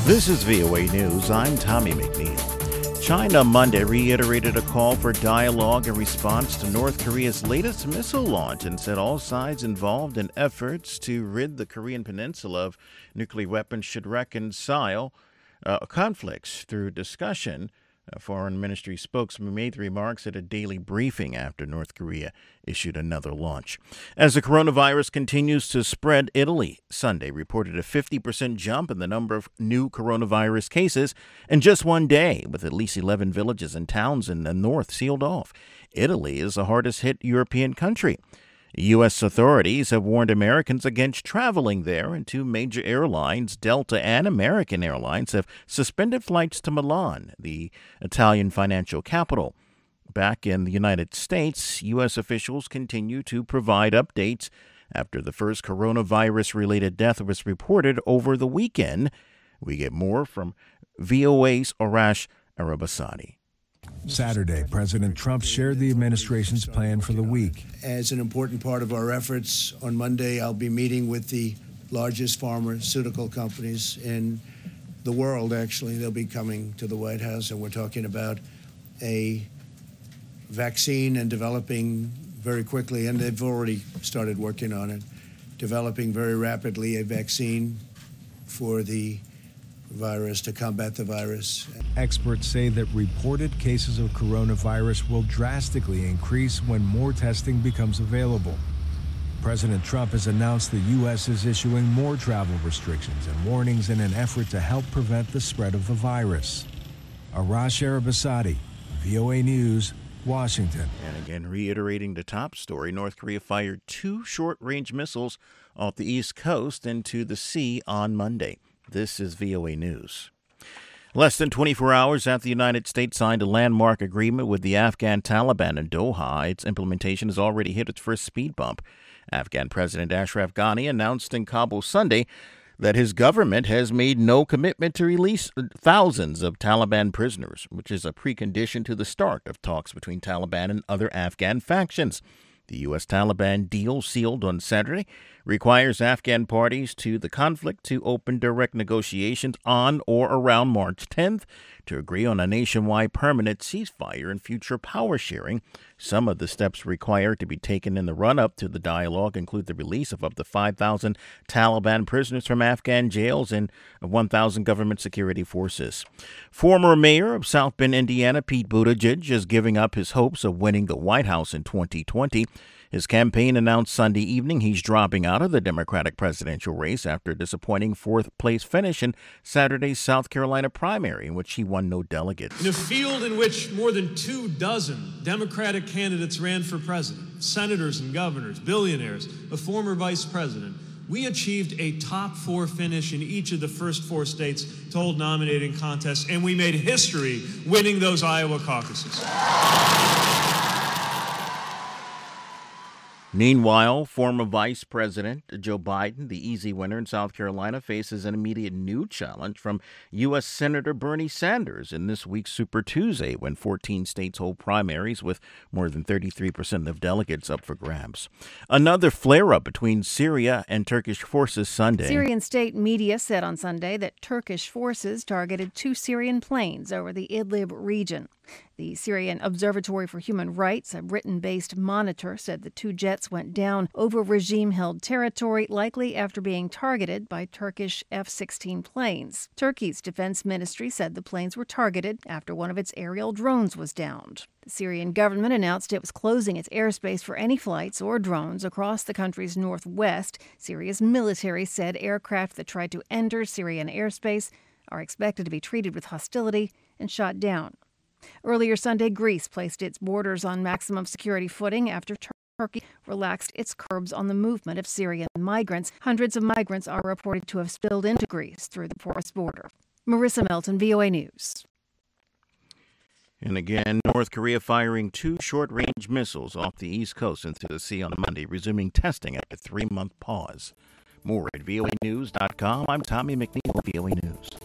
This is VOA News. I'm Tommy McNeil. China Monday reiterated a call for dialogue in response to North Korea's latest missile launch and said all sides involved in efforts to rid the Korean peninsula of nuclear weapons should reconcile conflicts through discussion. A Foreign Ministry spokesman made the remarks at a daily briefing after North Korea issued another launch. As the coronavirus continues to spread, Italy Sunday reported a 50% jump in the number of new coronavirus cases in just one day, with at least 11 villages and towns in the north sealed off. Italy is the hardest hit European country. U.S. authorities have warned Americans against traveling there, and two major airlines, Delta and American Airlines, have suspended flights to Milan, the Italian financial capital. Back in the United States, U.S. officials continue to provide updates after the first coronavirus-related death was reported over the weekend. We get more from VOA's Arash Arabasadi. Saturday, President Trump shared the administration's plan for the week. As an important part of our efforts, on Monday I'll be meeting with the largest pharmaceutical companies in the world, actually. They'll be coming to the White House, and we're talking about a vaccine and developing very quickly, and they've already started working on it, developing very rapidly a vaccine for the virus, to combat the virus. Experts say that reported cases of coronavirus will drastically increase when more testing becomes available. President Trump has announced the U.S. is issuing more travel restrictions and warnings in an effort to help prevent the spread of the virus. Arash Arabasadi, VOA News, Washington. And again, reiterating the top story, North Korea fired two short-range missiles off the East Coast into the sea on Monday. This is VOA News. Less than 24 hours after the United States signed a landmark agreement with the Afghan Taliban in Doha, its implementation has already hit its first speed bump. Afghan President Ashraf Ghani announced in Kabul Sunday that his government has made no commitment to release thousands of Taliban prisoners, which is a precondition to the start of talks between Taliban and other Afghan factions. The U.S. Taliban deal, sealed on Saturday, requires Afghan parties to the conflict to open direct negotiations on or around March 10th to agree on a nationwide permanent ceasefire and future power sharing. Some of the steps required to be taken in the run-up to the dialogue include the release of up to 5,000 Taliban prisoners from Afghan jails and 1,000 government security forces. Former mayor of South Bend, Indiana, Pete Buttigieg, is giving up his hopes of winning the White House in 2020. His campaign announced Sunday evening he's dropping out of the Democratic presidential race after a disappointing fourth-place finish in Saturday's South Carolina primary, in which he won no delegates. In a field in which more than 24 Democratic candidates ran for president, senators and governors, billionaires, a former vice president, we achieved a top 4 finish in each of the first 4 states to hold nominating contests, and we made history winning those Iowa caucuses. Meanwhile, former Vice President Joe Biden, the easy winner in South Carolina, faces an immediate new challenge from U.S. Senator Bernie Sanders in this week's Super Tuesday, when 14 states hold primaries with more than 33% of delegates up for grabs. Another flare-up between Syria and Turkish forces Sunday. Syrian state media said on Sunday that Turkish forces targeted 2 Syrian planes over the Idlib region. The Syrian Observatory for Human Rights, a Britain-based monitor, said the 2 jets went down over regime-held territory, likely after being targeted by Turkish F-16 planes. Turkey's defense ministry said the planes were targeted after one of its aerial drones was downed. The Syrian government announced it was closing its airspace for any flights or drones across the country's northwest. Syria's military said aircraft that tried to enter Syrian airspace are expected to be treated with hostility and shot down. Earlier Sunday, Greece placed its borders on maximum security footing after Turkey relaxed its curbs on the movement of Syrian migrants. Hundreds of migrants are reported to have spilled into Greece through the porous border. Marissa Melton, VOA News. And again, North Korea firing 2 short-range missiles off the East Coast into the sea on Monday, resuming testing after a 3-month pause. More at voanews.com. I'm Tommy McNeil, VOA News.